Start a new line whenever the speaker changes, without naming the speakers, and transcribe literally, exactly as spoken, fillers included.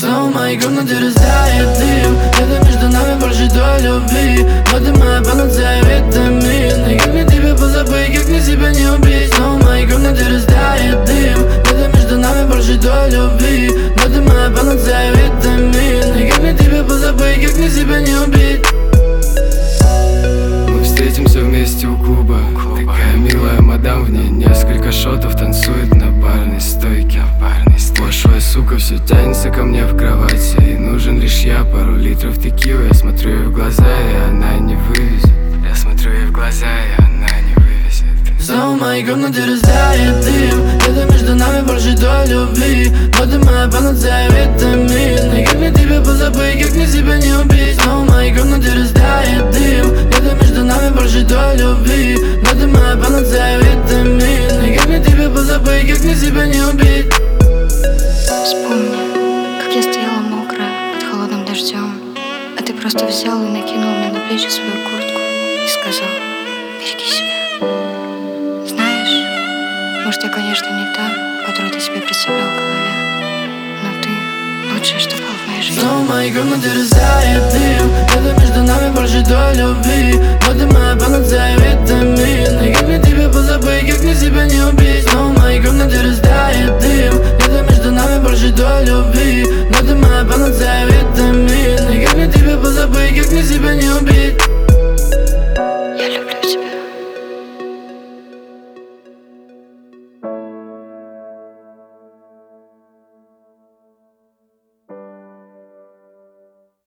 Снова в моей комнате растает дым. Это между нами больше той любви, но ты моя панацея, витамин. И как мне тебя позабыть, как мне себя не убить? Снова в моей комнате растает дым. Это между нами больше той любви, но ты моя панацея, витамин. И как мне тебя позабыть, как мне себя не убить?
Мы встретимся вместе у клуба. Такая милая мадам, в ней несколько шотов, танцует на барной стойке. Пошлая сука все тянется ко мне в кровати. Ей нужен лишь я, пару литров текилы. Я смотрю ей в глаза, и она не вывезет. Я смотрю ей в глаза, и она не вывезет.
Снова в моей комнате растает дым. Это между нами больше той любви, но ты моя панацея, витамин. И как мне тебя позабыть, как мне себя не убить? Снова в моей комнате растает дым. Это между нами больше той любви, но ты моя панацея, витамин. И как мне тебя позабыть, как мне себя не убить?
Вспомни, как я стояла мокрая под холодным дождем, а ты просто взял и накинул мне на плечи свою куртку и сказал: береги себя. Знаешь, может, я, конечно, не та, которую ты себе представлял в голове, но ты лучшее, что было в моей жизни.
Снова в моей комнате растает дым. Это между нами больше той любви, но ты моя панацея, витамин. И как мне тебя позабыть, как мне себя не убить? Снова в моей комнате растает дым.